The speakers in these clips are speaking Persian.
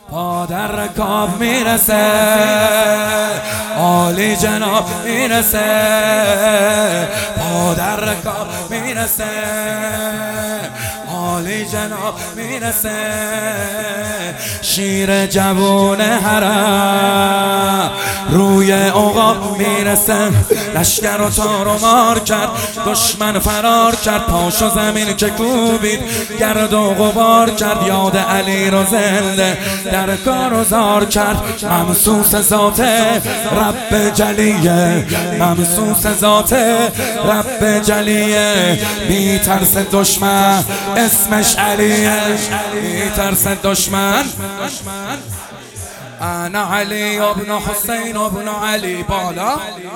پا در رکاب میرسه، عالی جناب میرسه، پا در رکاب میرسه، عالی جناب میرسه. شیر جوون حرم روی عقاب میرسه، لشکر و تار و مار کرد، دشمن فرار کرد، پاشو زمین که کوبید گرد و غبار کرد. یاد علی رو زنده در کار و زار کرد، ممسوس ذات رب جلیه، ممسوس ذات رب جلیه. میترس دشمن اسمش علیه، میترس دشمن. انا علی ابن حسین ابن علی. بالا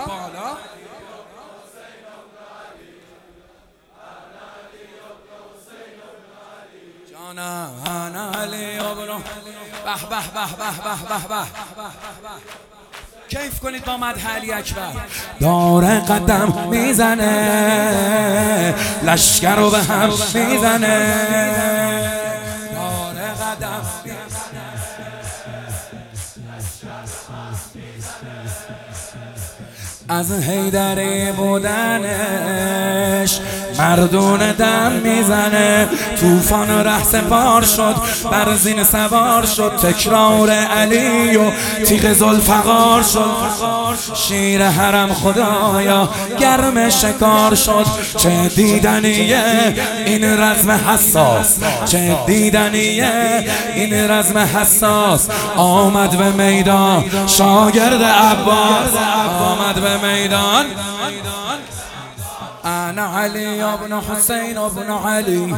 جانا انا علی ابن. به به به به به به. کیف کنید با مدح علی اکبر. داره قدم میزنه، لشکر رو به هم میزنه، داره قدم از حیدری بودنش مردون دم میزنه. طوفان ره سپار شد، بر زین سوار شد، تکرار علی و تیغ ذوالفقار شد. شیر حرم خدایا گرم شکار شد، چه دیدنیه این رزم حساس، چه دیدنیه این رزم حساس. آمد به میدان شاگرد عباس، آمد به میدان. انا علی ابن حسین ابن علی.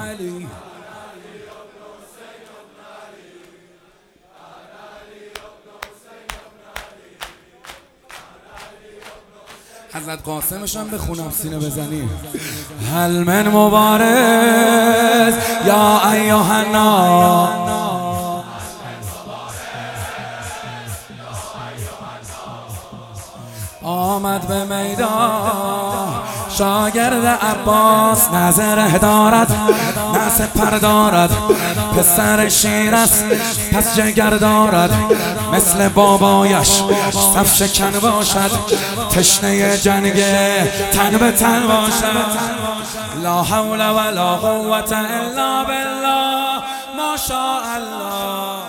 حضرت قاسمشان بخونم سینه بزنی. هل من مبارز یا ایها الناس، آمد به میدان شاگرد عباس. نظره دارد نه سپر دارد، پسر شیر است پس جگر دارد، مثل بابایش صف شکن باشد، تشنه جنگ تن به تن باشد. لا حول ولا قوة الا بالله، ما شاء الله.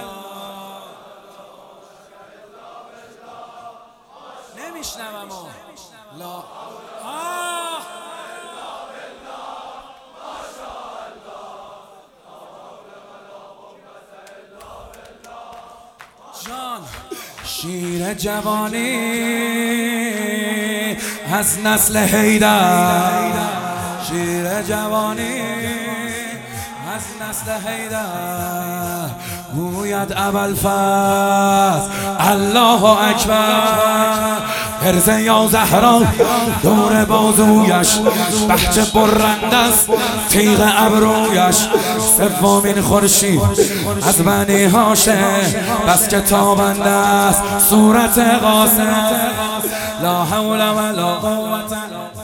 نمیشنوم لا جان. شیر جوانی از نسل حیدر، شیر جوانی از نسل حیدر. گوید ابوالفضل الله اکبر، حرز یا زهرا دور بازویش، بهجه برنده است تیغ ابرویش. سومین خورشید از بنی هاشم، بس که تابنده است صورت قاسم. لا حول ولا قوة